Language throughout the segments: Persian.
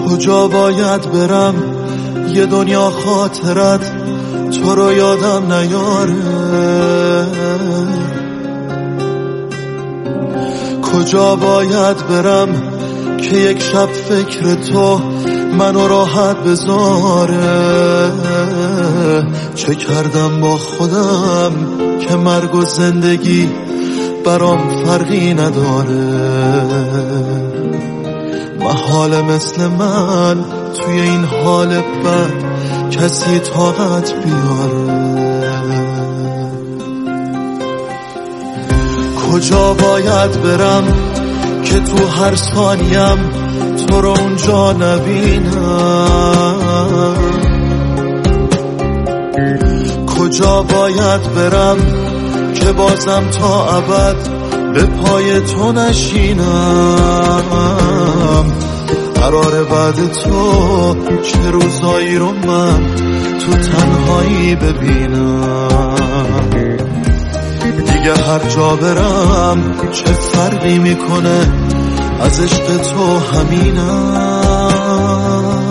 کجا باید برم یه دنیا خاطرت تو رو یادم نیاره؟ کجا باید برم که یک شب فکر تو منو راحت بذاره؟ چه کردم با خودم که مرگ و زندگی برام فرقی نداره؟ محال مثل من توی این حال بد کسی طاقت بیاره؟ کجا باید برم که تو هر ثانیم تو رو اونجا نبینم؟ کجا باید برم که بازم تا ابد به پای تو نشینم؟ قرار بعد تو چه روزایی رو من تو تنهایی ببینم؟ دیگه هر جا برم چه فرقی میکنه، از عشق تو همینم.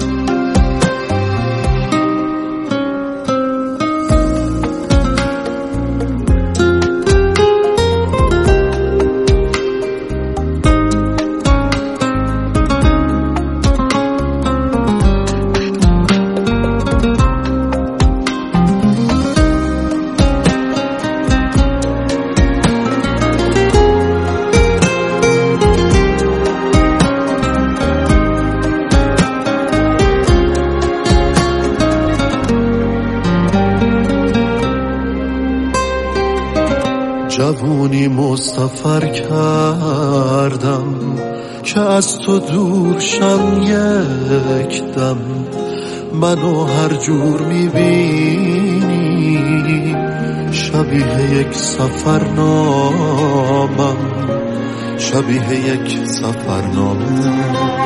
جوونی مستفر کردم که از تو دور شم یک دم. منو هر جور میبینی شبیه یک سفرنامم، شبیه یک سفرنامه.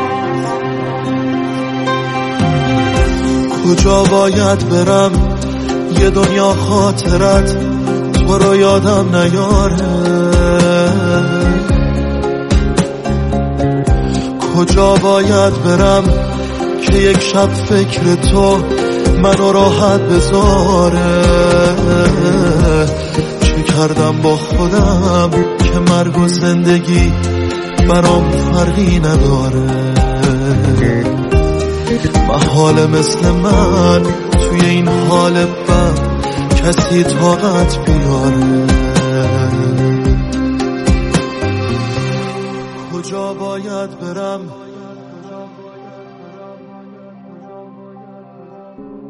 کجا باید برم یه دنیا خاطرت تو رو یادم نیاره؟ کجا باید برم که یک شب فکر تو منو راحت بذاره؟ چه کردم با خودم که مرگ و زندگی برام فرقی نداره؟ محال مثل من توی این حال بد کسی طاقت بیاره؟ کجا باید برم